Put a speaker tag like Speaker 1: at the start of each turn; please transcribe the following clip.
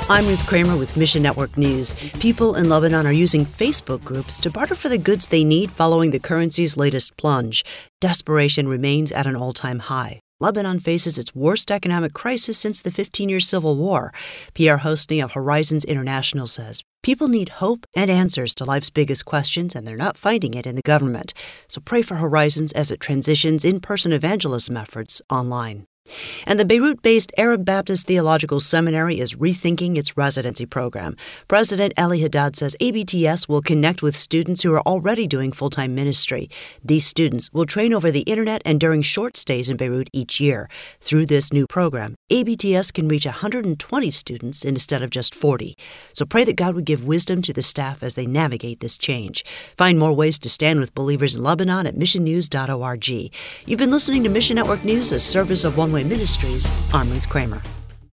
Speaker 1: I'm Ruth Kramer with Mission Network News. People in Lebanon are using Facebook groups to barter for the goods they need following the currency's latest plunge. Desperation remains at an all-time high. Lebanon faces its worst economic crisis since the 15-year civil war. Pierre Hosny of Horizons International says people need hope and answers to life's biggest questions, and they're not finding it in the government. So pray for Horizons as it transitions in-person evangelism efforts online. And the Beirut-based Arab Baptist Theological Seminary is rethinking its residency program. President Eli Haddad says ABTS will connect with students who are already doing full-time ministry. These students will train over the internet and during short stays in Beirut each year. Through this new program, ABTS can reach 120 students instead of just 40. So pray that God would give wisdom to the staff as they navigate this change. Find more ways to stand with believers in Lebanon at missionnews.org. You've been listening to Mission Network News, a service of One Way Ministries. I'm Ruth Kramer.